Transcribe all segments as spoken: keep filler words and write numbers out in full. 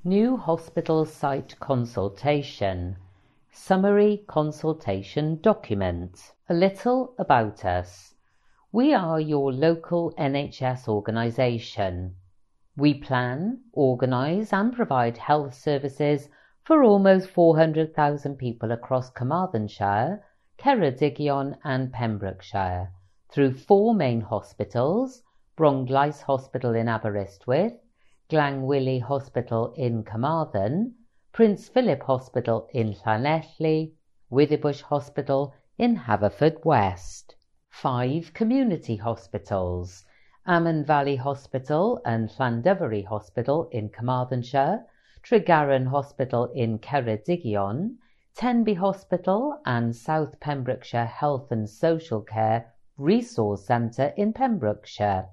New hospital site consultation. Summary consultation document. A little about us. We are your local N H S organisation. We plan, organise and provide health services for almost four hundred thousand people across Carmarthenshire, Ceredigion and Pembrokeshire through four main hospitals: Bronglais Hospital in Aberystwyth, Glangwili Hospital in Carmarthen, Prince Philip Hospital in Llanelli, Withybush Hospital in Haverfordwest. Five community hospitals: Amman Valley Hospital and Llandovery Hospital in Carmarthenshire, Tregaron Hospital in Ceredigion, Tenby Hospital and South Pembrokeshire Health and Social Care Resource Centre in Pembrokeshire.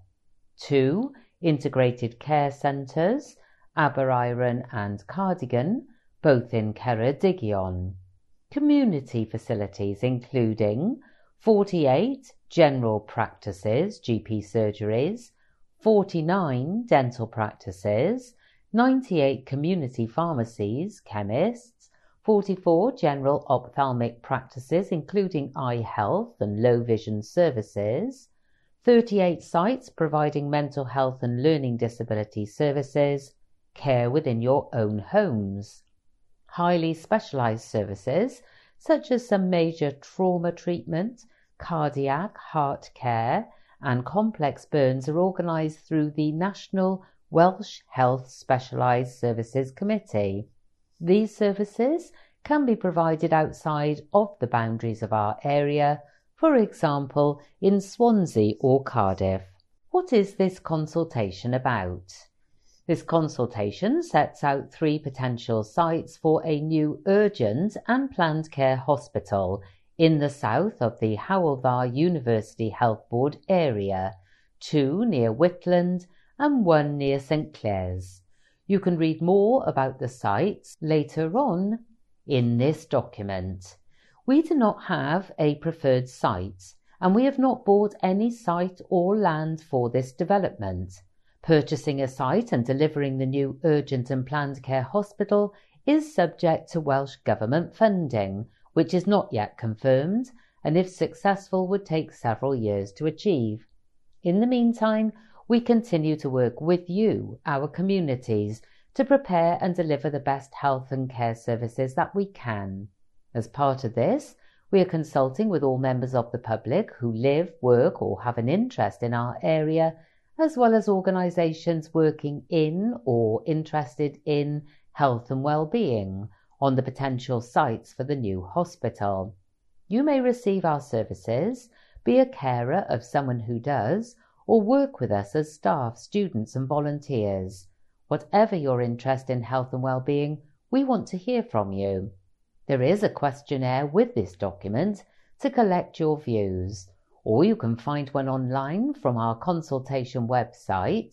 Two integrated care centres, Aberiron and Cardigan, both in Ceredigion. Community facilities including forty-eight general practices, G P surgeries, forty-nine dental practices, ninety-eight community pharmacies, chemists, forty-four general ophthalmic practices including eye health and low vision services, thirty-eight sites providing mental health and learning disability services, care within your own homes, highly specialised services such as some major trauma treatment, cardiac, heart care and complex burns are organised through the National Welsh Health Specialised Services Committee. These services can be provided outside of the boundaries of our area, for example in Swansea or Cardiff. What is this consultation about? This consultation sets out three potential sites for a new urgent and planned care hospital in the south of the Hywel Dda University Health Board area, two near Whitland and one near St Clair's. You can read more about the sites later on in this document. We do not have a preferred site and we have not bought any site or land for this development. Purchasing a site and delivering the new urgent and planned care hospital is subject to Welsh Government funding, which is not yet confirmed and if successful would take several years to achieve. In the meantime, we continue to work with you, our communities, to prepare and deliver the best health and care services that we can. As part of this, we are consulting with all members of the public who live, work or have an interest in our area, as well as organisations working in or interested in health and well-being on the potential sites for the new hospital. You may receive our services, be a carer of someone who does, or work with us as staff, students and volunteers. Whatever your interest in health and well-being, we want to hear from you. There is a questionnaire with this document to collect your views, or you can find one online from our consultation website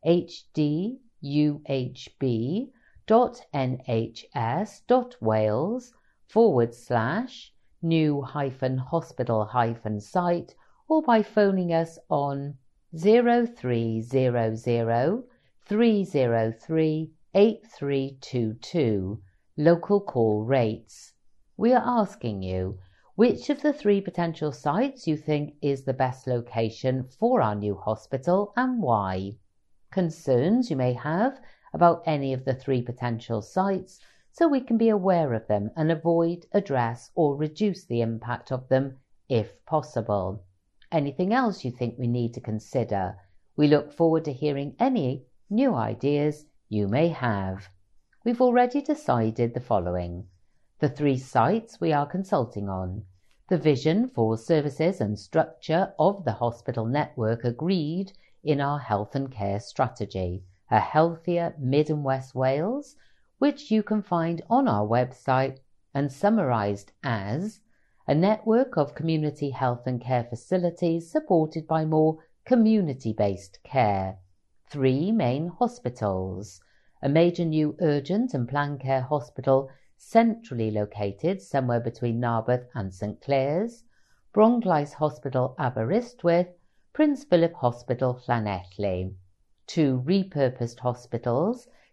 hdUHB.nhs.wales forward slash new hyphen hospital hyphen site, or by phoning us on zero three zero zero three zero three eight three two two, local call rates. We are asking you which of the three potential sites you think is the best location for our new hospital and why. Concerns you may have about any of the three potential sites so we can be aware of them and avoid, address or reduce the impact of them if possible. Anything else you think we need to consider? We look forward to hearing any new ideas you may have. We've already decided the following: the three sites we are consulting on, the vision for services and structure of the hospital network agreed in our health and care strategy, A Healthier Mid and West Wales, which you can find on our website and summarised as a network of community health and care facilities supported by more community-based care, three main hospitals, a major new urgent and planned care hospital centrally located somewhere between Narberth and St Clair's, Bronglais Hospital Aberystwyth, Prince Philip Hospital Llanelli, two repurposed hospitals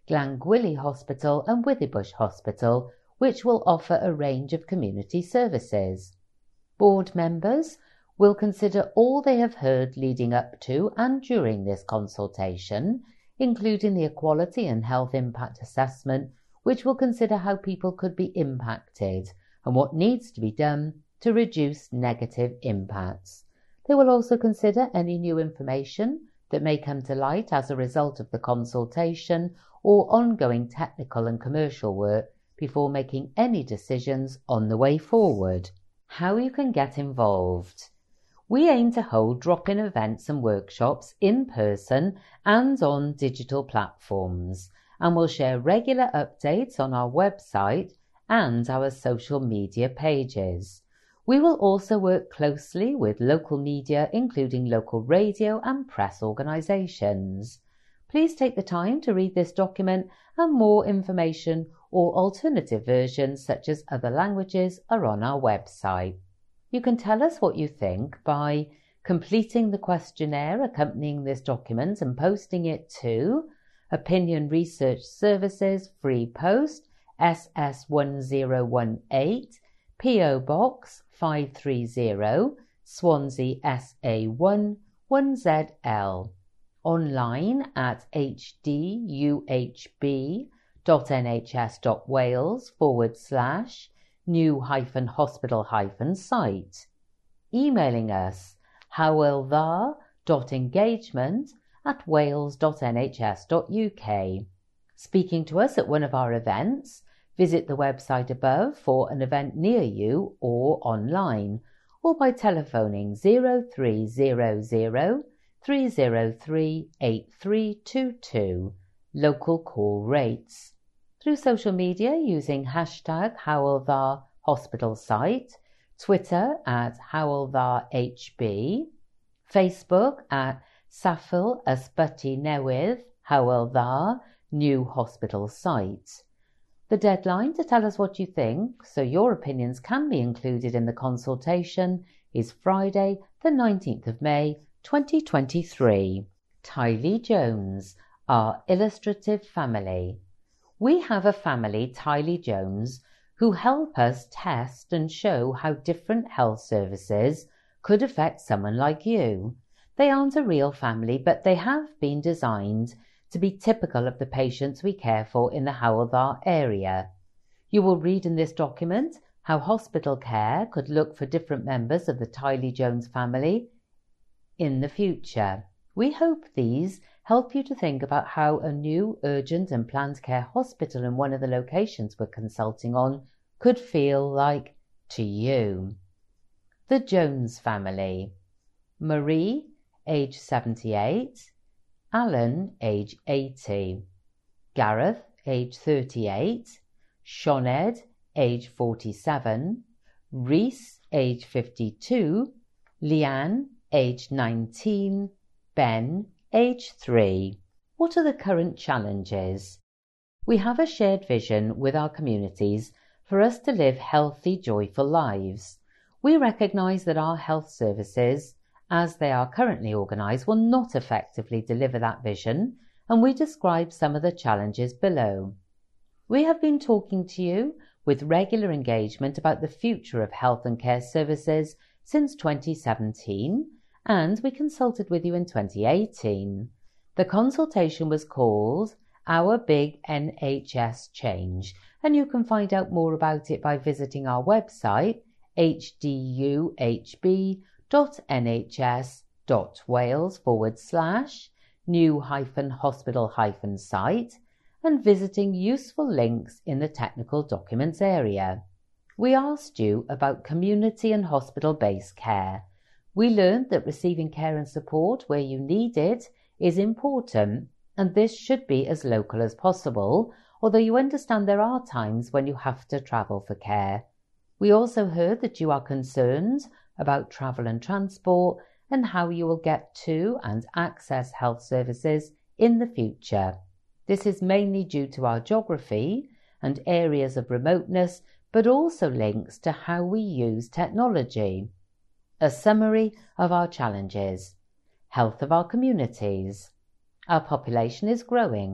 Glangwili Hospital and Withybush Hospital, which will offer a range of community services. Board members will consider all they have heard leading up to and during this consultation, including the Equality and Health Impact Assessment, which will consider how people could be impacted and what needs to be done to reduce negative impacts. They will also consider any new information that may come to light as a result of the consultation or ongoing technical and commercial work before making any decisions on the way forward. How you can get involved. We aim to hold drop-in events and workshops in person and on digital platforms, and will share regular updates on our website and our social media pages. We will also work closely with local media, including local radio and press organisations. Please take the time to read this document, and more information or alternative versions such as other languages are on our website. You can tell us what you think by completing the questionnaire accompanying this document and posting it to Opinion Research Services, Free Post, S S one zero one eight, P O Box five three zero, Swansea S A one one Z L, online at hduhb.nhs.wales forward slash new hyphen hospital hyphen site, emailing us howildar.engagement at wales.nhs.uk, speaking to us at one of our events. Visit the website above for an event near you or online, or by telephoning zero three zero zero, three zero three, eight three two two, local call rates. Through social media using hashtag Howildar Hospital Site, Twitter at HowildarHB, Facebook at Safil Ysbyty Newydd Howildar New Hospital Site. The deadline to tell us what you think, so your opinions can be included in the consultation, is Friday, the nineteenth of May, twenty twenty-three. Tylee Jones, our illustrative family. We have a family, Tylee Jones, who help us test and show how different health services could affect someone like you. They aren't a real family, but they have been designed to be typical of the patients we care for in the Howildar area. You will read in this document how hospital care could look for different members of the Tylee Jones family in the future. We hope these help you to think about how a new urgent and planned care hospital in one of the locations we're consulting on could feel like to you. The Jones family. Marie, age seventy-eight, Alan, age eighty, Gareth, age thirty-eight, Sioned, age forty-seven, Rhys, age fifty-two, Leanne, age nineteen, Ben, age three. What are the current challenges? We have a shared vision with our communities for us to live healthy, joyful lives. We recognise that our health services, as they are currently organised, will not effectively deliver that vision, and we describe some of the challenges below. We have been talking to you with regular engagement about the future of health and care services since twenty seventeen, and we consulted with you in twenty eighteen. The consultation was called Our Big N H S Change, and you can find out more about it by visiting our website hduhb.nhs.wales forward slash new hyphen hospital hyphen site and visiting useful links in the technical documents area. We asked you about community and hospital-based care. We learned that receiving care and support where you need it is important, and this should be as local as possible, although you understand there are times when you have to travel for care. We also heard that you are concerned about travel and transport and how you will get to and access health services in the future. This is mainly due to our geography and areas of remoteness, but also links to how we use technology. A summary of our challenges. Health of our communities. Our population is growing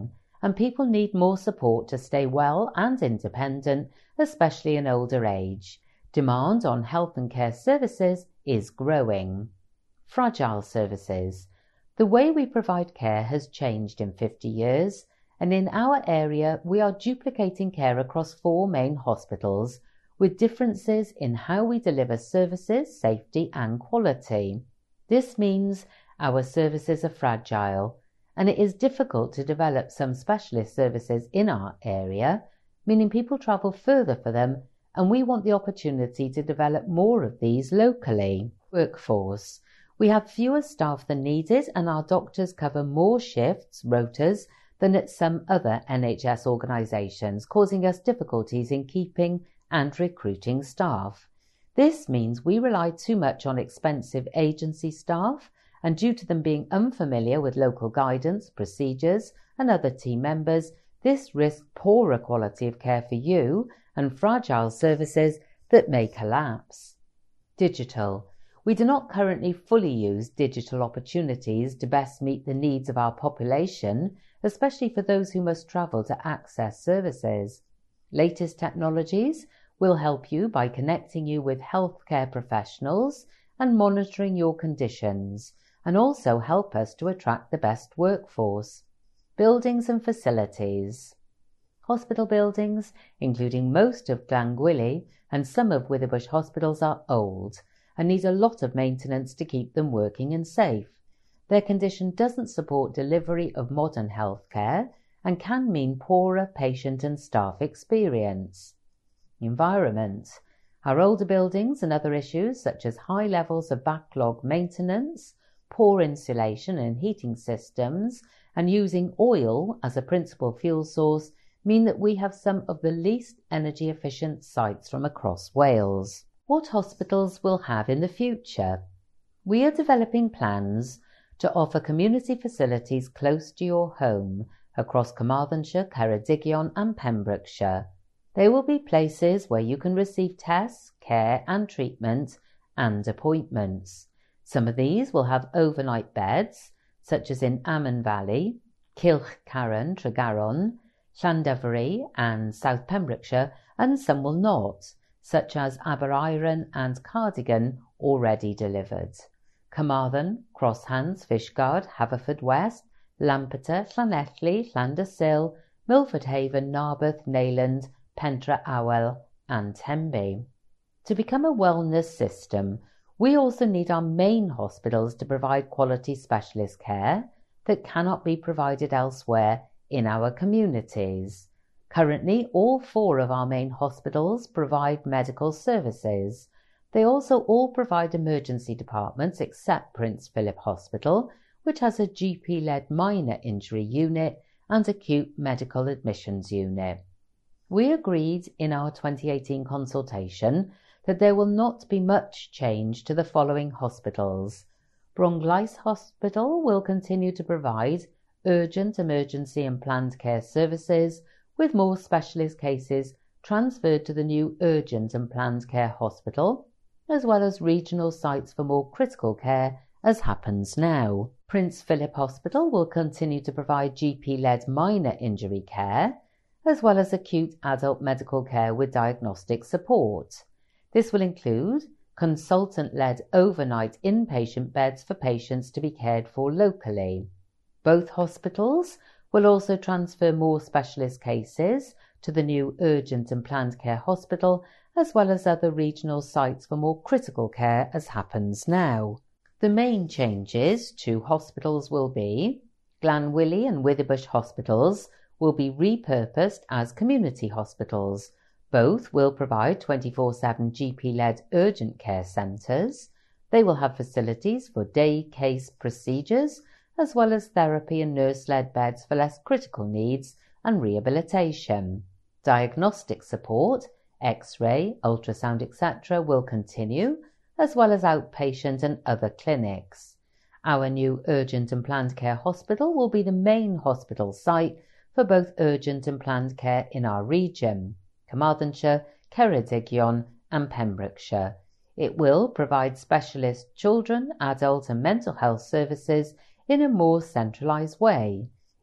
and people need more support to stay well and independent, especially in older age. Demand on health and care services is growing. Fragile services. The way we provide care has changed in fifty years, and in our area we are duplicating care across four main hospitals, with differences in how we deliver services, safety and quality. This means our services are fragile, and it is difficult to develop some specialist services in our area, meaning people travel further for them, and we want the opportunity to develop more of these locally. Workforce. We have fewer staff than needed, and our doctors cover more shifts, rotas, than at some other N H S organisations, causing us difficulties in keeping and recruiting staff. This means we rely too much on expensive agency staff, and due to them being unfamiliar with local guidance, procedures and other team members, this risks poorer quality of care for you and fragile services that may collapse. Digital. We do not currently fully use digital opportunities to best meet the needs of our population, especially for those who must travel to access services. Latest technologies will help you by connecting you with healthcare professionals and monitoring your conditions, and also help us to attract the best workforce. Buildings and facilities. Hospital buildings, including most of Glangwili and some of Witherbush hospitals, are old and need a lot of maintenance to keep them working and safe. Their condition doesn't support delivery of modern healthcare and can mean poorer patient and staff experience. Environment. Our older buildings and other issues such as high levels of backlog maintenance, poor insulation and heating systems, and using oil as a principal fuel source mean that we have some of the least energy efficient sites from across Wales. What hospitals will have in the future? We are developing plans to offer community facilities close to your home across Carmarthenshire, Ceredigion and Pembrokeshire. They will be places where you can receive tests, care and treatment and appointments. Some of these will have overnight beds, such as in Amman Valley, Cilchcarran, Tregaron, Llandovery and South Pembrokeshire, and some will not, such as Aberaeron and Cardigan, already delivered. Carmarthen, Crosshans, Fishguard, Haverfordwest, Lampeter, Llanelli, Llandersill, Milford Haven, Narberth, Neyland, Pentre Awel and Tenby. To become a wellness system, we also need our main hospitals to provide quality specialist care that cannot be provided elsewhere in our communities. Currently, all four of our main hospitals provide medical services. They also all provide emergency departments except Prince Philip Hospital, which has a G P-led minor injury unit and acute medical admissions unit. We agreed in our twenty eighteen consultation that there will not be much change to the following hospitals. Bronglais Hospital will continue to provide urgent, emergency and planned care services, with more specialist cases transferred to the new urgent and planned care hospital, as well as regional sites for more critical care, as happens now. Prince Philip Hospital will continue to provide G P-led minor injury care, as well as acute adult medical care with diagnostic support. This will include consultant-led overnight inpatient beds for patients to be cared for locally. Both hospitals will also transfer more specialist cases to the new urgent and planned care hospital, as well as other regional sites for more critical care, as happens now. The main changes to hospitals will be Glangwili and Witherbush hospitals will be repurposed as community hospitals. Both will provide twenty-four seven G P-led urgent care centres. They will have facilities for day case procedures, as well as therapy and nurse-led beds for less critical needs and rehabilitation. Diagnostic support, X-ray, ultrasound, et cetera will continue, as well as outpatient and other clinics. Our new urgent and planned care hospital will be the main hospital site for both urgent and planned care in our region, Carmarthenshire, Ceredigion and Pembrokeshire. It will provide specialist children, adult and mental health services in a more centralised way.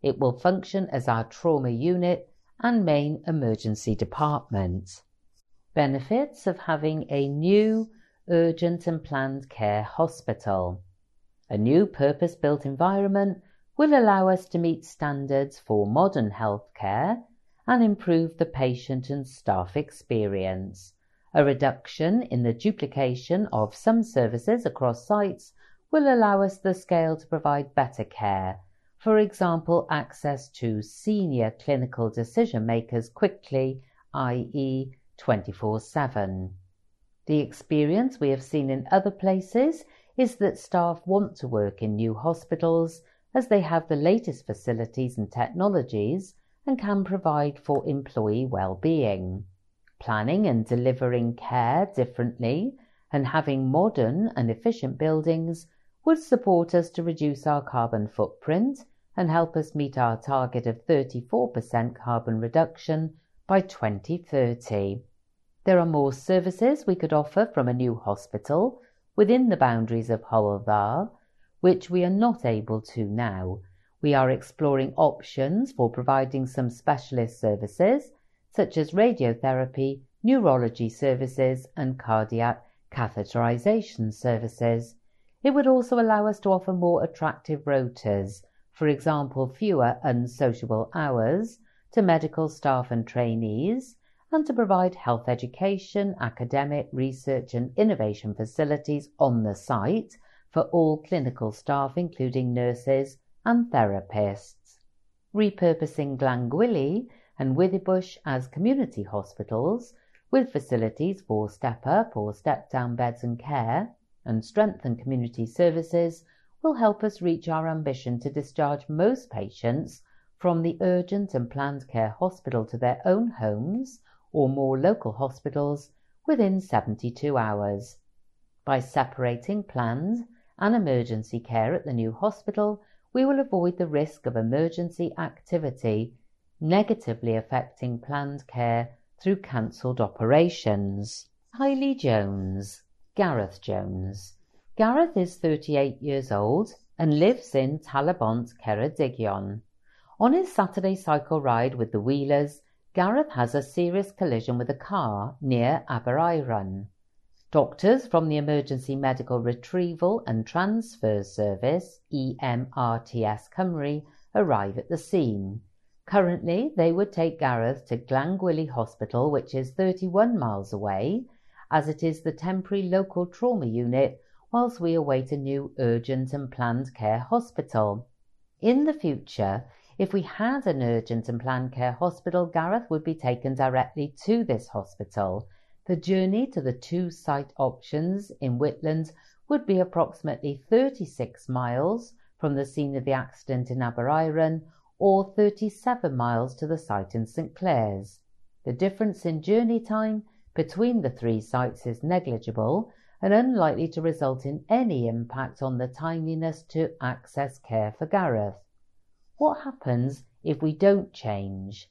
It will function as our trauma unit and main emergency department. Benefits of having a new urgent and planned care hospital. A new purpose-built environment will allow us to meet standards for modern healthcare and improve the patient and staff experience. A reduction in the duplication of some services across sites will allow us the scale to provide better care, for example, access to senior clinical decision makers quickly, that is twenty-four seven. The experience we have seen in other places is that staff want to work in new hospitals as they have the latest facilities and technologies and can provide for employee well-being. Planning and delivering care differently and having modern and efficient buildings would support us to reduce our carbon footprint and help us meet our target of thirty-four percent carbon reduction by twenty thirty. There are more services we could offer from a new hospital within the boundaries of Hywel Dda, which we are not able to now. We are exploring options for providing some specialist services, such as radiotherapy, neurology services, and cardiac catheterization services. It would also allow us to offer more attractive rotas, for example, fewer unsociable hours, to medical staff and trainees, and to provide health education, academic, research and innovation facilities on the site for all clinical staff, including nurses and therapists. Repurposing Glangwili and Withybush as community hospitals, with facilities for step-up or step-down beds and care, and strengthen community services, will help us reach our ambition to discharge most patients from the urgent and planned care hospital to their own homes or more local hospitals within seventy-two hours. By separating planned and emergency care at the new hospital, we will avoid the risk of emergency activity negatively affecting planned care through cancelled operations. Hayley Jones. Gareth Jones. Gareth is thirty-eight years old and lives in Talabont, Ceredigion. On his Saturday cycle ride with the Wheelers, Gareth has a serious collision with a car near Aberaeron. Doctors from the Emergency Medical Retrieval and Transfer Service, E M R T S Cymru, arrive at the scene. Currently, they would take Gareth to Glangwili Hospital, which is thirty-one miles away, as it is the temporary local trauma unit, whilst we await a new urgent and planned care hospital. In the future, if we had an urgent and planned care hospital, Gareth would be taken directly to this hospital. The journey to the two site options in Whitland would be approximately thirty-six miles from the scene of the accident in Aberaeron, or thirty-seven miles to the site in St Clair's. The difference in journey time between the three sites is negligible and unlikely to result in any impact on the timeliness to access care for Gareth. What happens if we don't change?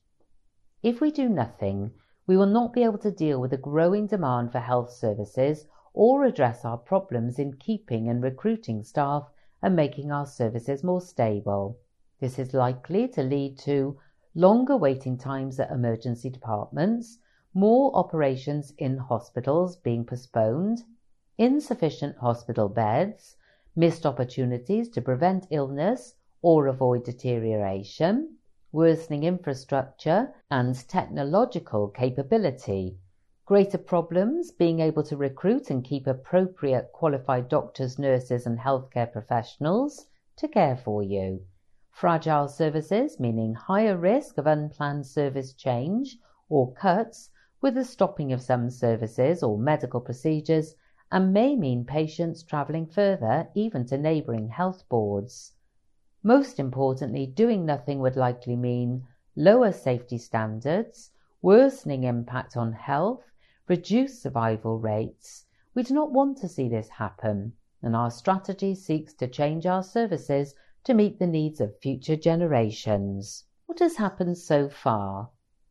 If we do nothing, we will not be able to deal with the growing demand for health services or address our problems in keeping and recruiting staff and making our services more stable. This is likely to lead to longer waiting times at emergency departments, more operations in hospitals being postponed, insufficient hospital beds, missed opportunities to prevent illness or avoid deterioration, worsening infrastructure and technological capability, greater problems being able to recruit and keep appropriate qualified doctors, nurses and healthcare professionals to care for you, fragile services meaning higher risk of unplanned service change or cuts with the stopping of some services or medical procedures, and may mean patients travelling further, even to neighbouring health boards. Most importantly, doing nothing would likely mean lower safety standards, worsening impact on health, reduced survival rates. We do not want to see this happen, and our strategy seeks to change our services to meet the needs of future generations. What has happened so far?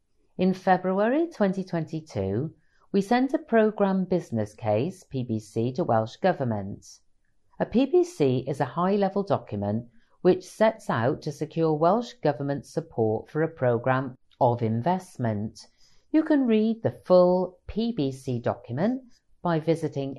In February twenty twenty-two, we sent a programme business case, P B C, to Welsh Government. A P B C is a high-level document which sets out to secure Welsh Government support for a programme of investment. You can read the full P B C document by visiting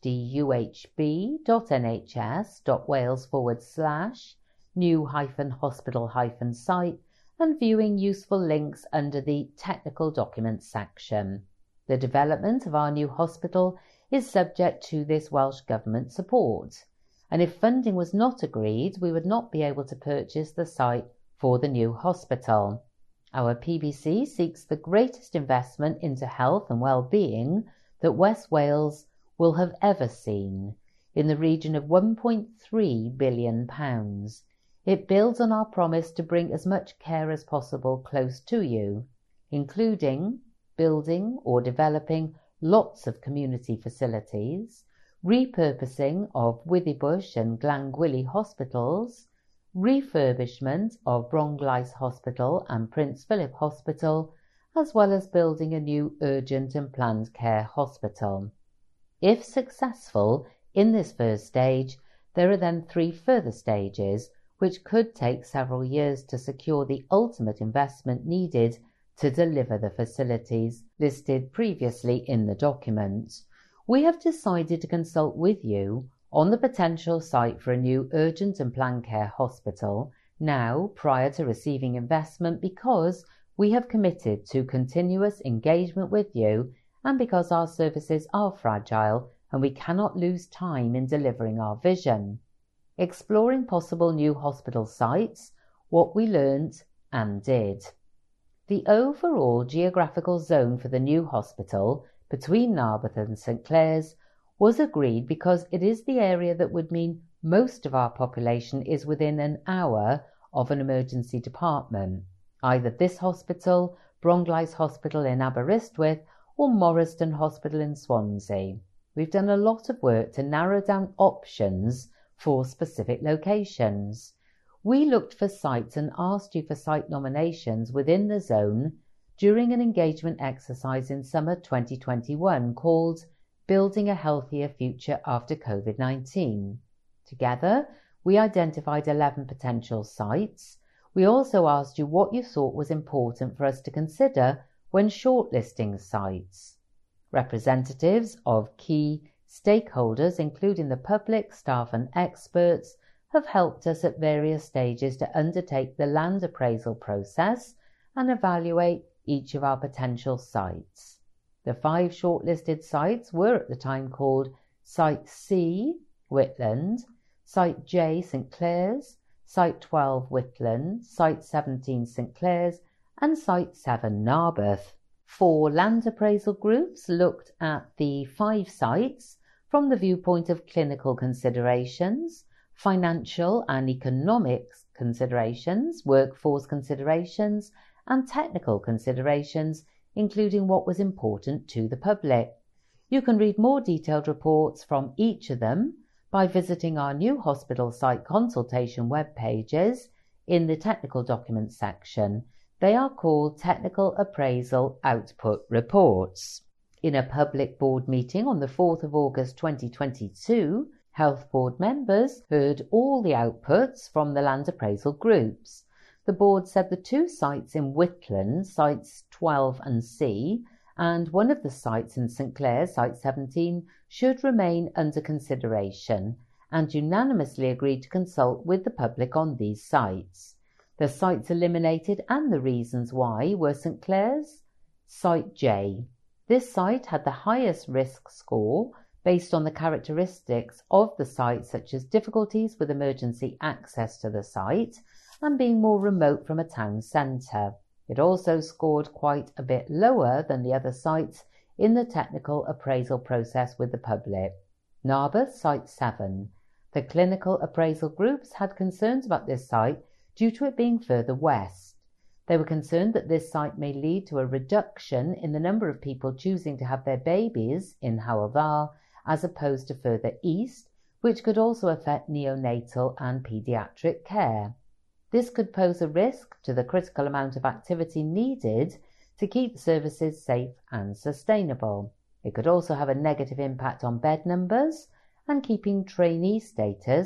hduhb.nhs.wales forward slash new hyphen hospital hyphen site and viewing useful links under the Technical Documents section. The development of our new hospital is subject to this Welsh Government support, and if funding was not agreed, we would not be able to purchase the site for the new hospital. Our P B C seeks the greatest investment into health and well-being that West Wales will have ever seen, in the region of one point three billion pounds. It builds on our promise to bring as much care as possible close to you, including building or developing lots of community facilities, repurposing of Withybush and Glangwili hospitals, refurbishment of Bronglais Hospital and Prince Philip Hospital, as well as building a new urgent and planned care hospital. If successful in this first stage, there are then three further stages, which could take several years to secure the ultimate investment needed to deliver the facilities listed previously in the document. We have decided to consult with you on the potential site for a new urgent and planned care hospital now prior to receiving investment, because we have committed to continuous engagement with you and because our services are fragile and we cannot lose time in delivering our vision. Exploring possible new hospital sites, what we learnt and did. The overall geographical zone for the new hospital between Narberth and St Clears was agreed because it is the area that would mean most of our population is within an hour of an emergency department, either this hospital, Bronglais Hospital in Aberystwyth, or Morriston Hospital in Swansea. We've done a lot of work to narrow down options for specific locations. We looked for sites and asked you for site nominations within the zone during an engagement exercise in summer twenty twenty-one called Building a Healthier Future After COVID nineteen. Together, we identified eleven potential sites. We also asked you what you thought was important for us to consider when shortlisting sites. Representatives of key stakeholders, including the public, staff and experts, have helped us at various stages to undertake the land appraisal process and evaluate each of our potential sites. The five shortlisted sites were at the time called Site C, Whitland, Site J, St Clears, Site twelve, Whitland, Site seventeen, St Clears, and Site seven, Narberth. Four land appraisal groups looked at the five sites from the viewpoint of clinical considerations, financial and economic considerations, workforce considerations, and technical considerations, including what was important to the public. You can read more detailed reports from each of them by visiting our new hospital site consultation web pages in the Technical Documents section. They are called Technical Appraisal Output Reports. In a public board meeting on the fourth of August twenty twenty-two, Health Board members heard all the outputs from the land appraisal groups. The board said the two sites in Whitland, sites twelve and C, and one of the sites in St Clears, site seventeen, should remain under consideration, and unanimously agreed to consult with the public on these sites. The sites eliminated and the reasons why were St Clears, Site J. This site had the highest risk score based on the characteristics of the site, such as difficulties with emergency access to the site and being more remote from a town centre. It also scored quite a bit lower than the other sites in the technical appraisal process with the public. Narberth, Site seven. The clinical appraisal groups had concerns about this site due to it being further west. They were concerned that this site may lead to a reduction in the number of people choosing to have their babies in Hywel Dda as opposed to further east, which could also affect neonatal and paediatric care. This could pose a risk to the critical amount of activity needed to keep services safe and sustainable. It could also have a negative impact on bed numbers and keeping trainee status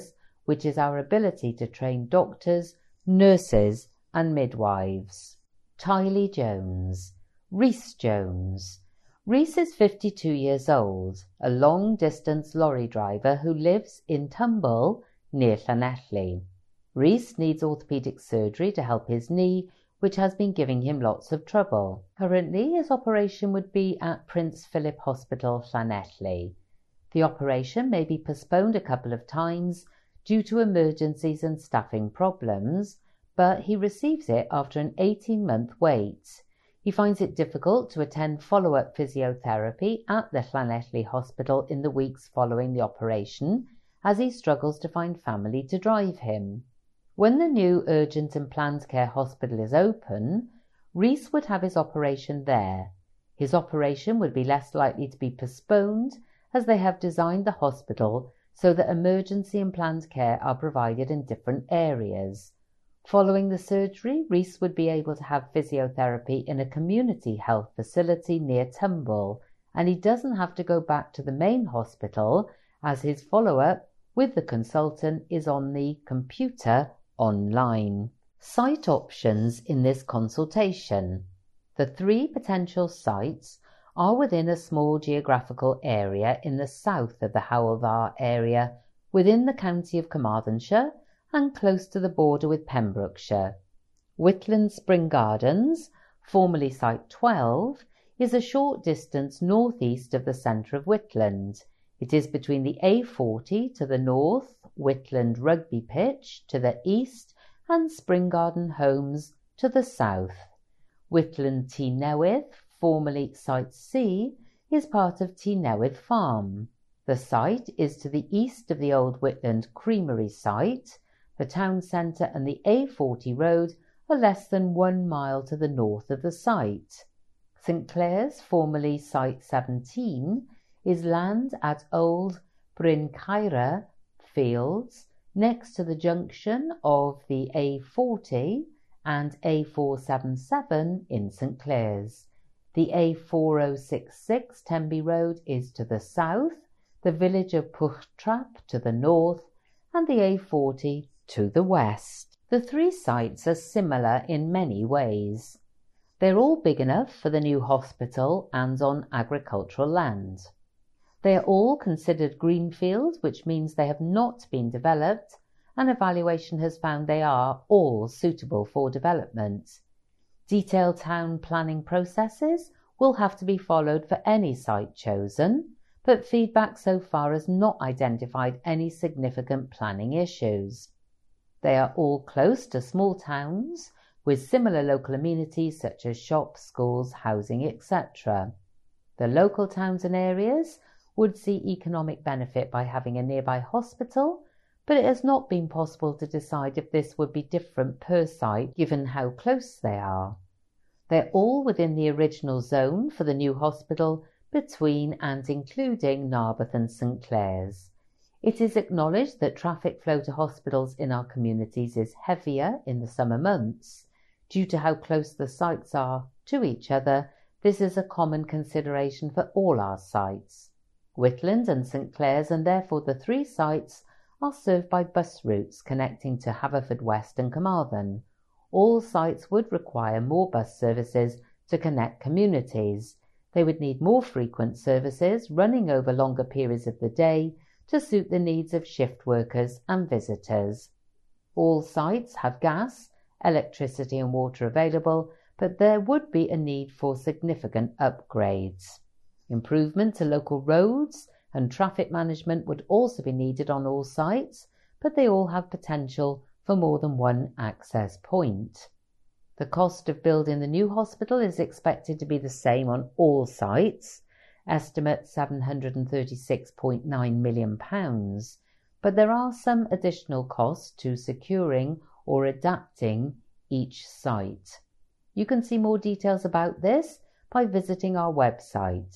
which is our ability to train doctors, nurses and midwives. Tylee Jones. Rhys Jones. Rhys is fifty-two years old, a long-distance lorry driver who lives in Tumble, near Llanelli. Rhys needs orthopaedic surgery to help his knee, which has been giving him lots of trouble. Currently, his operation would be at Prince Philip Hospital, Llanelli. The operation may be postponed a couple of times due to emergencies and staffing problems, but he receives it after an eighteen-month wait. He finds it difficult to attend follow-up physiotherapy at the Llanelli Hospital in the weeks following the operation, as he struggles to find family to drive him. When the new urgent and planned care hospital is open, Rhys would have his operation there. His operation would be less likely to be postponed, as they have designed the hospital so that emergency and planned care are provided in different areas. Following the surgery, Rhys would be able to have physiotherapy in a community health facility near Tumble, and he doesn't have to go back to the main hospital, as his follow-up with the consultant is on the computer online. Site options in this consultation. The three potential sites are within a small geographical area in the south of the Hywel Dda area, within the county of Carmarthenshire and close to the border with Pembrokeshire. Whitland Spring Gardens, formerly Site twelve, is a short distance northeast of the centre of Whitland. It is between the A forty to the north, Whitland Rugby Pitch to the east, and Spring Garden Homes to the south. Whitland Tŷ Newydd, formerly Site C, is part of Tŷ Newydd Farm. The site is to the east of the old Whitland Creamery site. The town centre and the A forty road are less than one mile to the north of the site. St Clair's, formerly Site seventeen, is land at Old Bryn Caera Fields, next to the junction of the A forty and A four seventy-seven in St Clair's. The A four oh six six Tenby Road is to the south, the village of Pwlltrap to the north, and the A forty to the west. The three sites are similar in many ways. They're all big enough for the new hospital and on agricultural land. They are all considered greenfield, which means they have not been developed, and evaluation has found they are all suitable for development. Detailed town planning processes will have to be followed for any site chosen, but feedback so far has not identified any significant planning issues. They are all close to small towns with similar local amenities such as shops, schools, housing, et cetera. The local towns and areas would see economic benefit by having a nearby hospital, but it has not been possible to decide if this would be different per site given how close they are. They're all within the original zone for the new hospital between and including Narberth and St Clair's. It is acknowledged that traffic flow to hospitals in our communities is heavier in the summer months. Due to how close the sites are to each other, this is a common consideration for all our sites. Whitland and St Clair's, and therefore the three sites, are served by bus routes connecting to Haverfordwest and Carmarthen. All sites would require more bus services to connect communities. They would need more frequent services running over longer periods of the day to suit the needs of shift workers and visitors. All sites have gas, electricity and water available, but there would be a need for significant upgrades. Improvement to local roads and traffic management would also be needed on all sites, but they all have potential for more than one access point. The cost of building the new hospital is expected to be the same on all sites, estimate seven hundred thirty-six point nine million pounds, but there are some additional costs to securing or adapting each site. You can see more details about this by visiting our website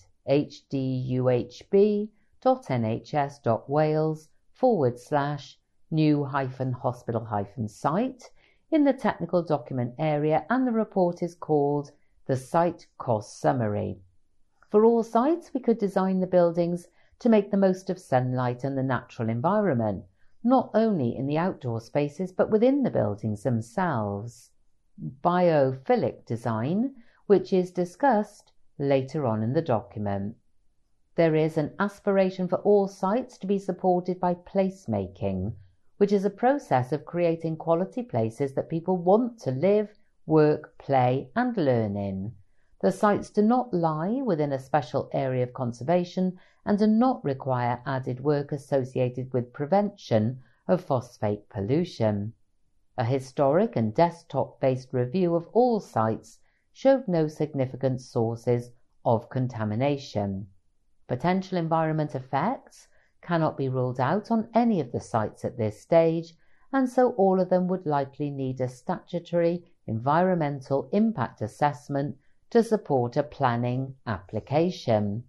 hduhb.nhs.wales forward slash new hyphen hospital hyphen site in the technical document area, and the report is called the Site Cost Summary. For all sites, we could design the buildings to make the most of sunlight and the natural environment, not only in the outdoor spaces but within the buildings themselves. Biophilic design, which is discussed later on in the document. There is an aspiration for all sites to be supported by placemaking, which is a process of creating quality places that people want to live, work, play and learn in. The sites do not lie within a special area of conservation and do not require added work associated with prevention of phosphate pollution. A historic and desktop-based review of all sites showed no significant sources of contamination. Potential environment effects cannot be ruled out on any of the sites at this stage, and so all of them would likely need a statutory environmental impact assessment to support a planning application.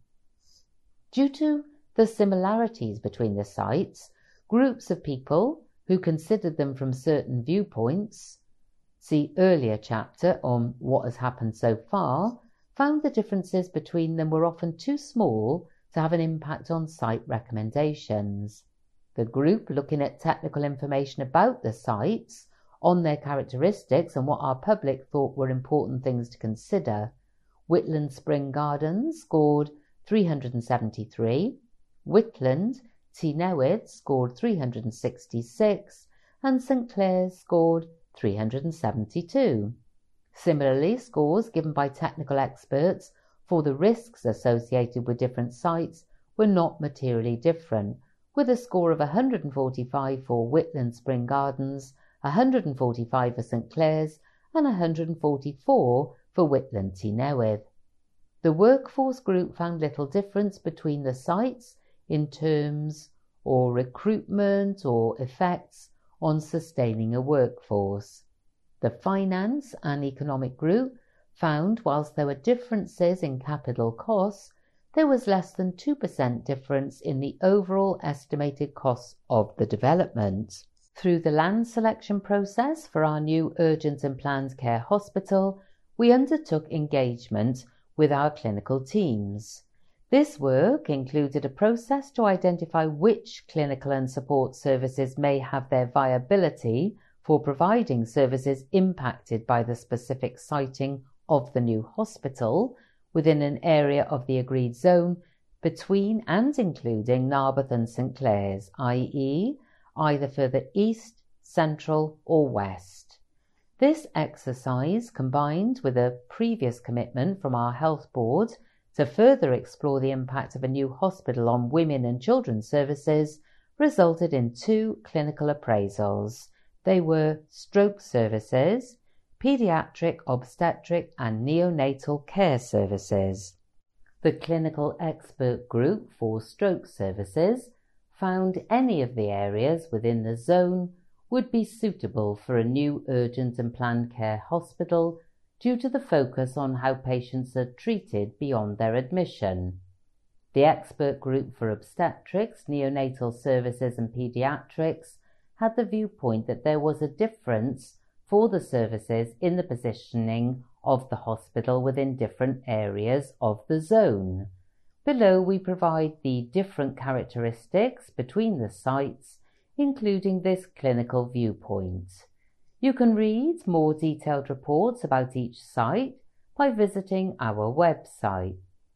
Due to the similarities between the sites, groups of people who considered them from certain viewpoints, see earlier chapter on what has happened so far, found the differences between them were often too small to have an impact on site recommendations. The group looking at technical information about the sites, on their characteristics and what our public thought were important things to consider. Whitland Spring Gardens scored three hundred seventy-three, Whitland Ty Newydd scored three hundred sixty-six, and St Clair's scored three hundred seventy-two. Similarly, scores given by technical experts for the risks associated with different sites were not materially different, with a score of one hundred forty-five for Whitland Spring Gardens, one hundred forty-five for St Clair's, and one hundred forty-four for Whitland Ty Newydd. The workforce group found little difference between the sites in terms or recruitment or effects on sustaining a workforce. The finance and economic group found whilst there were differences in capital costs, there was less than two percent difference in the overall estimated costs of the development. Through the land selection process for our new urgent and planned care hospital, we undertook engagement with our clinical teams. This work included a process to identify which clinical and support services may have their viability for providing services impacted by the specific siting of the new hospital within an area of the agreed zone between and including Narberth and St Clair's, that is, either further east, central or west. This exercise, combined with a previous commitment from our health board to further explore the impact of a new hospital on women and children's services, resulted in two clinical appraisals. They were stroke services, paediatric, obstetric and neonatal care services. The clinical expert group for stroke services found any of the areas within the zone would be suitable for a new urgent and planned care hospital due to the focus on how patients are treated beyond their admission. The expert group for obstetrics, neonatal services and paediatrics had the viewpoint that there was a difference for the services in the positioning of the hospital within different areas of the zone. Below we provide the different characteristics between the sites, including this clinical viewpoint. You can read more detailed reports about each site by visiting our website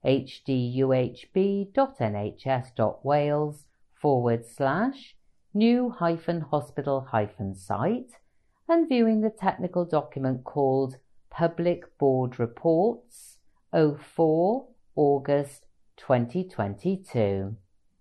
h d u h b dot n h s dot wales forward slash new hyphen hospital hyphen site and viewing the technical document called Public Board Reports oh four August twenty twenty-two.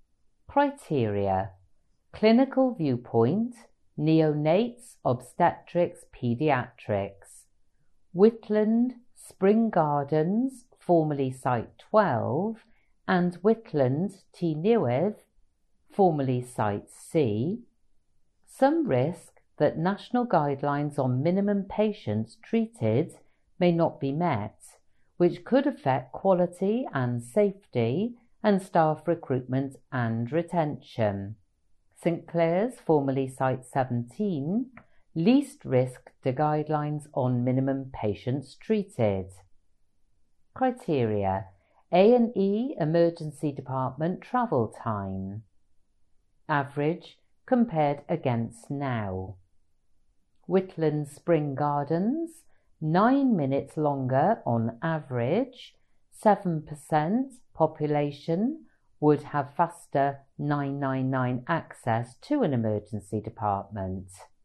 Criteria: clinical viewpoint, neonates, obstetrics, paediatrics. Whitland Spring Gardens, formerly Site twelve, and Whitland Ty Newydd, formerly Site C. Some risk that national guidelines on minimum patients treated may not be met, which could affect quality and safety and staff recruitment and retention. St Clair's, formerly Site seventeen, least risk to guidelines on minimum patients treated. Criteria: A and E emergency department travel time. Average compared against now. Whitland Spring Gardens, nine minutes longer on average, seven percent population would have faster nine nine nine access to an emergency department.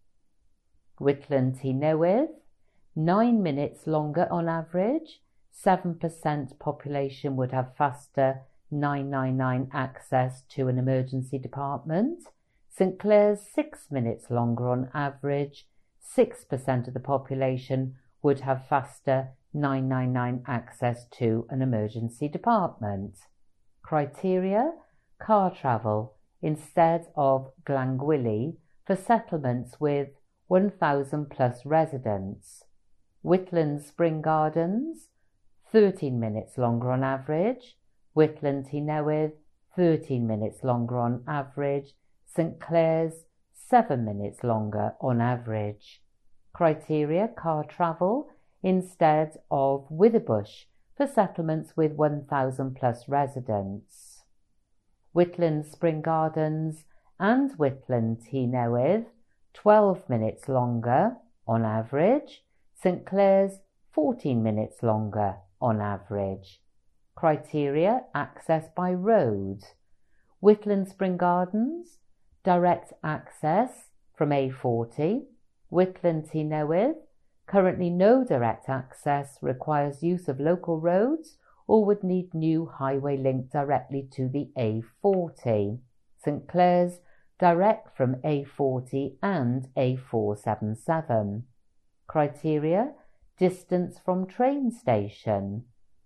Whitland Ty Newydd, nine minutes longer on average, seven percent population would have faster nine nine nine access to an emergency department. St Clair's, six minutes longer on average, six percent of the population would have faster nine nine nine access to an emergency department. Criteria: car travel instead of Glangwili for settlements with one thousand plus residents. Whitland Spring Gardens, thirteen minutes longer on average. Whitland Ty Newydd, thirteen minutes longer on average. St Clair's, seven minutes longer on average. Criteria: car travel instead of Witherbush for settlements with one thousand plus residents. Whitland Spring Gardens and Whitland Ty Newydd, twelve minutes longer on average. St Clair's, fourteen minutes longer on average. Criteria: access by road. Whitland Spring Gardens, direct access from A forty. Whitland Ty Newydd, currently no direct access, requires use of local roads or would need new highway link directly to the A forty. St Clair's, direct from A forty and A four seventy-seven. Criteria: distance from train station.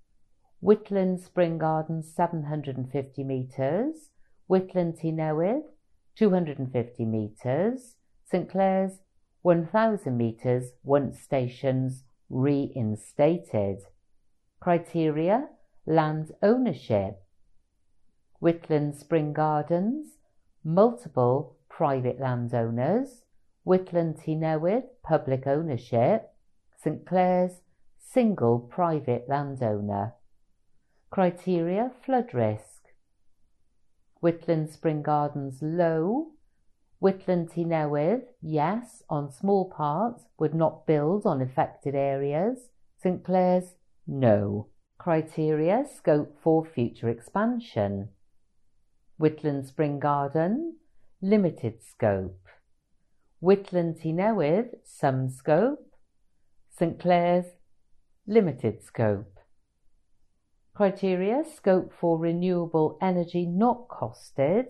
Whitland Spring Gardens, seven hundred fifty metres. Whitland Ty Newydd, two hundred fifty metres. St Clair's, one thousand metres once stations reinstated. Criteria: land ownership. Whitland Spring Gardens, multiple private landowners. Whitland Ty Newydd, public ownership. St Clair's, single private landowner. Criteria: flood risk. Whitland Spring Gardens, low. Whitland Ty Newydd, yes, on small parts, would not build on affected areas. St Clair's, no. Criteria: scope for future expansion. Whitland Spring Garden, limited scope. Whitland Ty Newydd, some scope. St Clair's, limited scope. Criteria: scope for renewable energy not costed.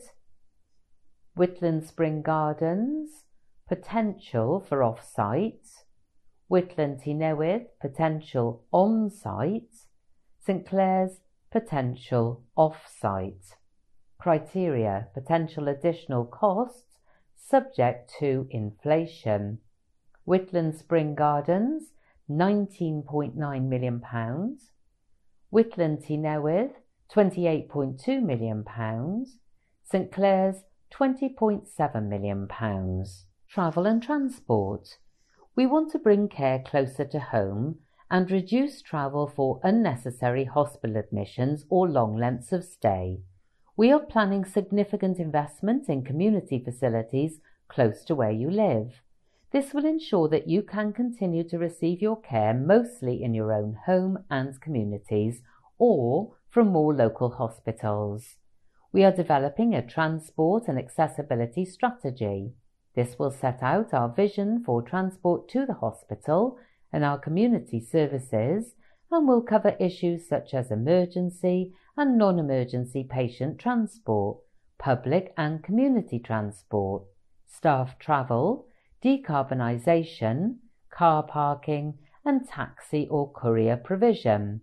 Whitland Spring Gardens, potential for off-site. Whitland Ty Newydd, potential on-site. St Clair's, potential off-site. Criteria: potential additional costs subject to inflation. Whitland Spring Gardens, nineteen point nine million pounds. Whitland Ty Newydd, twenty-eight point two million pounds. St Clair's, twenty point seven million pounds. Travel and transport. We want to bring care closer to home and reduce travel for unnecessary hospital admissions or long lengths of stay. We are planning significant investment in community facilities close to where you live. This will ensure that you can continue to receive your care mostly in your own home and communities or from more local hospitals. We are developing a transport and accessibility strategy. This will set out our vision for transport to the hospital and our community services and will cover issues such as emergency and non-emergency patient transport, public and community transport, staff travel, decarbonisation, car parking and taxi or courier provision.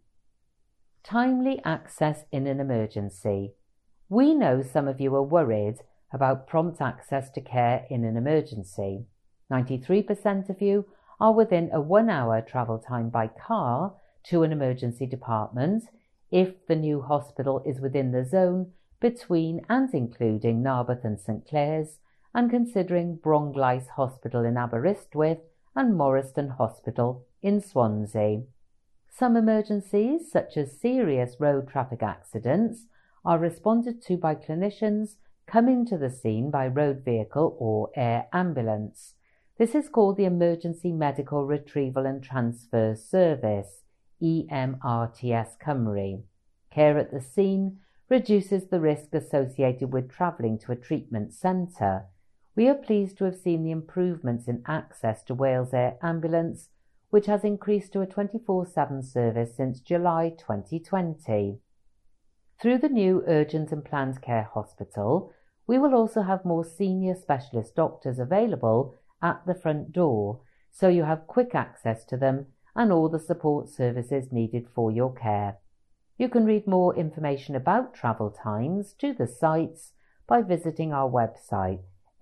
Timely access in an emergency. We know some of you are worried about prompt access to care in an emergency. ninety-three percent of you are within a one-hour travel time by car to an emergency department if the new hospital is within the zone between and including Narberth and St Clair's and considering Bronglais Hospital in Aberystwyth and Morriston Hospital in Swansea. Some emergencies, such as serious road traffic accidents, are responded to by clinicians coming to the scene by road vehicle or air ambulance. This is called the Emergency Medical Retrieval and Transfer Service, E M R T S Cymru. Care at the scene reduces the risk associated with travelling to a treatment centre. We are pleased to have seen the improvements in access to Wales Air Ambulance, which has increased to a twenty-four seven service since July twenty twenty. Through the new Urgent and Planned Care Hospital, we will also have more senior specialist doctors available at the front door, so you have quick access to them and all the support services needed for your care. You can read more information about travel times to the sites by visiting our website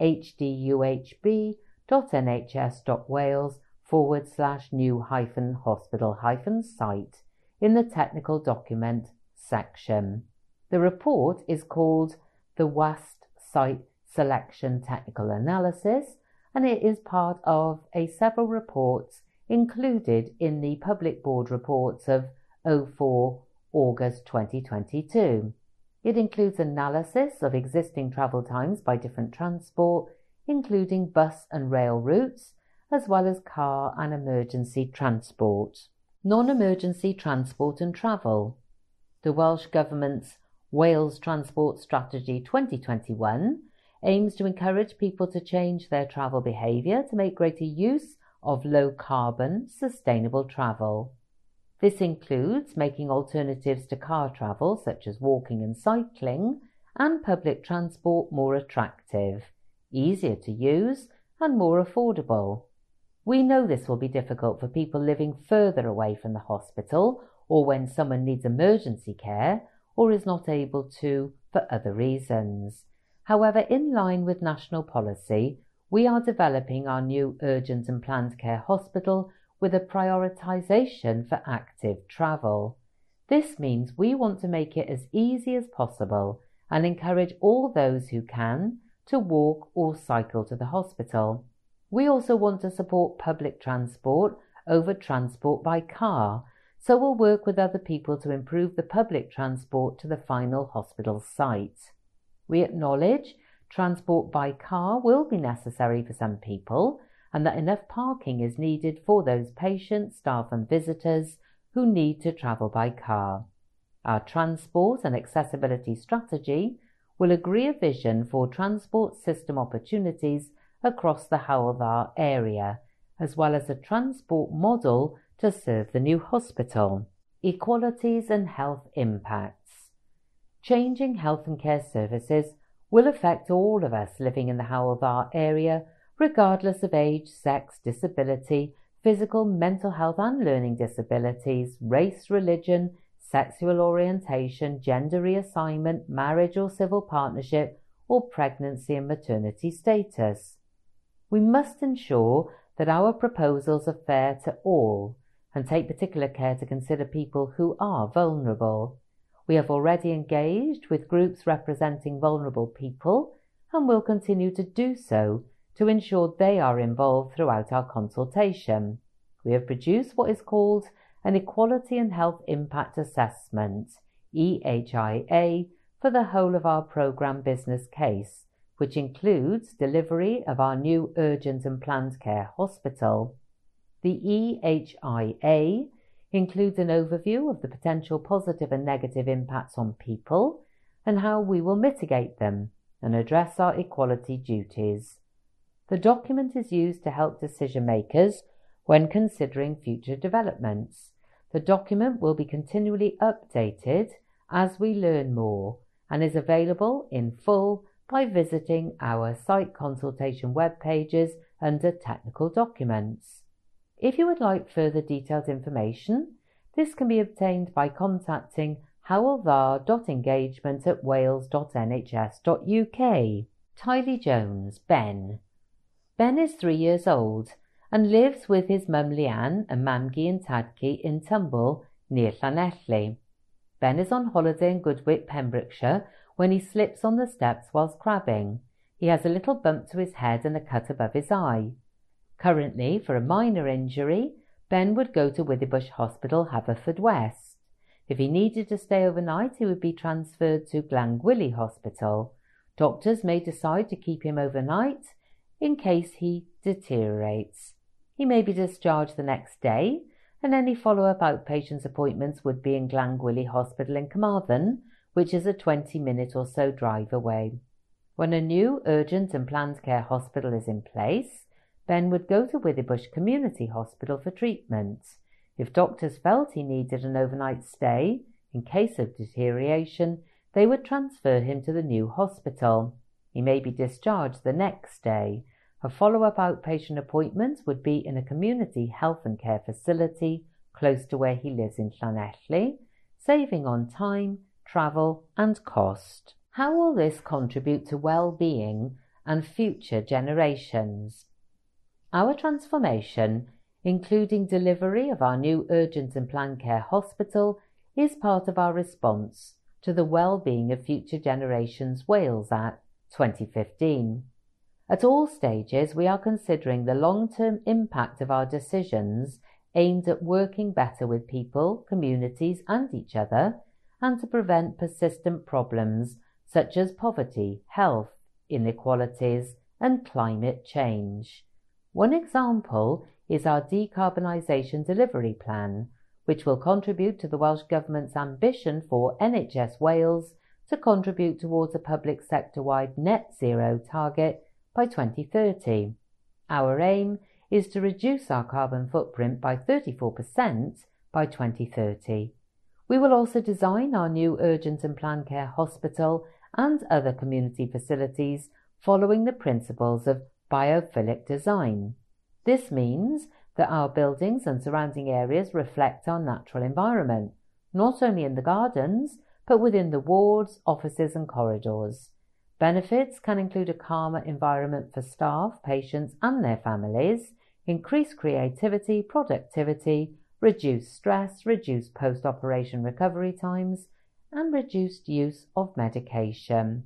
hduhb.nhs.wales forward slash new hyphen hospital hyphen site in the technical document section. The report is called the W A S T Site Selection Technical Analysis, and it is part of a several reports included in the Public Board reports of oh four August twenty twenty-two. It includes analysis of existing travel times by different transport, including bus and rail routes, as well as car and emergency transport. Non-emergency transport and travel. The Welsh Government's Wales Transport Strategy twenty twenty-one aims to encourage people to change their travel behaviour to make greater use of low-carbon, sustainable travel. This includes making alternatives to car travel, such as walking and cycling, and public transport more attractive, easier to use, and more affordable. We know this will be difficult for people living further away from the hospital, or when someone needs emergency care or is not able to for other reasons. However, in line with national policy, we are developing our new Urgent and Planned Care Hospital with a prioritisation for active travel. This means we want to make it as easy as possible and encourage all those who can to walk or cycle to the hospital. We also want to support public transport over transport by car, so we'll work with other people to improve the public transport to the final hospital site. We acknowledge transport by car will be necessary for some people, and that enough parking is needed for those patients, staff and visitors who need to travel by car. Our transport and accessibility strategy will agree a vision for transport system opportunities across the Hywel Dda area, as well as a transport model to serve the new hospital. Equalities and health impacts. Changing health and care services will affect all of us living in the Hywel Dda area, regardless of age, sex, disability, physical, mental health and learning disabilities, race, religion, sexual orientation, gender reassignment, marriage or civil partnership, or pregnancy and maternity status. We must ensure that our proposals are fair to all and take particular care to consider people who are vulnerable. We have already engaged with groups representing vulnerable people and will continue to do so to ensure they are involved throughout our consultation. We have produced what is called an Equality and Health Impact Assessment, E H I A, for the whole of our programme business case, which includes delivery of our new Urgent and Planned Care Hospital. The E H I A includes an overview of the potential positive and negative impacts on people and how we will mitigate them and address our equality duties. The document is used to help decision makers when considering future developments. The document will be continually updated as we learn more and is available in full by visiting our site consultation web pages under Technical Documents. If you would like further detailed information, this can be obtained by contacting hywelldda.engagement at wales dot n h s dot u k. Tylee Jones, Ben. Ben is three years old and lives with his mum Leanne and Mamgi and Tadki in Tumble near Llanelli. Ben is on holiday in Goodwick, Pembrokeshire, when he slips on the steps whilst crabbing. He has a little bump to his head and a cut above his eye. Currently, for a minor injury, Ben would go to Withybush Hospital, Haverfordwest. If he needed to stay overnight, he would be transferred to Glangwili Hospital. Doctors may decide to keep him overnight in case he deteriorates. He may be discharged the next day, and any follow-up outpatients appointments would be in Glangwili Hospital in Carmarthen, which is a twenty minute or so drive away. When a new urgent and planned care hospital is in place, Ben would go to Withybush Community Hospital for treatment. If doctors felt he needed an overnight stay, in case of deterioration, they would transfer him to the new hospital. He may be discharged the next day. A follow-up outpatient appointment would be in a community health and care facility close to where he lives in Llanelli, saving on time, travel and cost. How will this contribute to well-being and future generations? Our transformation, including delivery of our new urgent and planned care hospital, is part of our response to the Well-being of Future Generations Wales Act twenty fifteen. At all stages, we are considering the long-term impact of our decisions aimed at working better with people, communities and each other, and to prevent persistent problems such as poverty, health, inequalities and climate change. One example is our decarbonisation delivery plan, which will contribute to the Welsh Government's ambition for N H S Wales to contribute towards a public sector-wide net zero target by twenty thirty. Our aim is to reduce our carbon footprint by thirty-four percent by twenty thirty. We will also design our new urgent and planned care hospital and other community facilities following the principles of biophilic design. This means that our buildings and surrounding areas reflect our natural environment, not only in the gardens, but within the wards, offices and corridors. Benefits can include a calmer environment for staff, patients and their families, increased creativity, productivity, reduced stress, reduced post-operation recovery times, and reduced use of medication.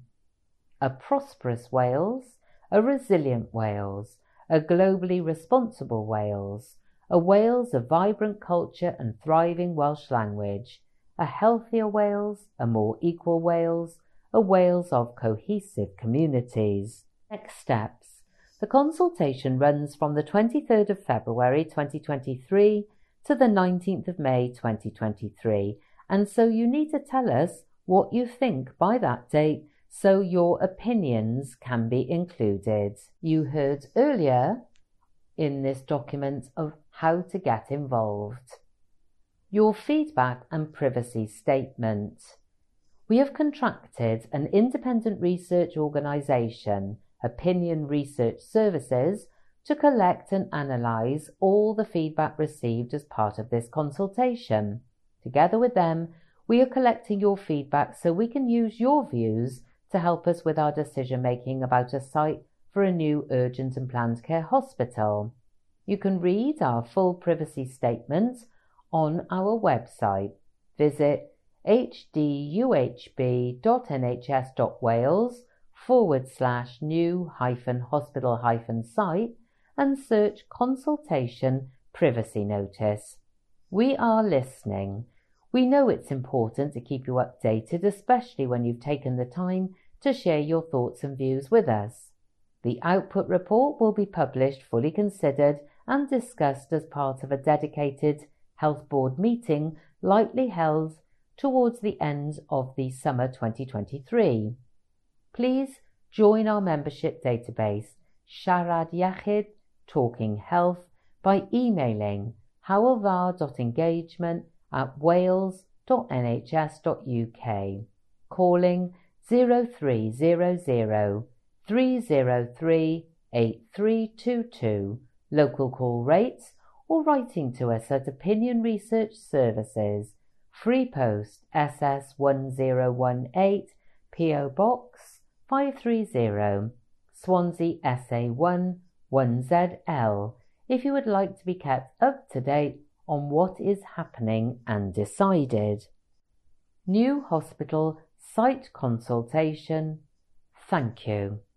A prosperous Wales, a resilient Wales, a globally responsible Wales, a Wales of vibrant culture and thriving Welsh language, a healthier Wales, a more equal Wales, a Wales of cohesive communities. Next steps. The consultation runs from the twenty-third of February twenty twenty-three to the nineteenth of May twenty twenty-three, and so you need to tell us what you think by that date so your opinions can be included. You heard earlier in this document of how to get involved. Your feedback and privacy statement. We have contracted an independent research organisation, Opinion Research Services, to collect and analyse all the feedback received as part of this consultation. Together with them, we are collecting your feedback so we can use your views to help us with our decision making about a site for a new urgent and planned care hospital. You can read our full privacy statement on our website. Visit hdUHB.nhs.wales forward slash new hyphen hospital hyphen site and search consultation privacy notice. We are listening. We know it's important to keep you updated, especially when you've taken the time to share your thoughts and views with us. The output report will be published fully considered and discussed as part of a dedicated Health Board meeting likely held towards the end of the summer twenty twenty-three. Please join our membership database, Siarad Iechyd Talking Health, by emailing hywelvar.engagement at wales dot n h s dot u k, calling zero three zero zero, three zero three, eight three two two, local call rates, or writing to us at Opinion Research Services, Free Post S S one zero one eight, P O Box five three zero, Swansea S A one one Z L, if you would like to be kept up to date on what is happening and decided. New hospital site consultation. Thank you.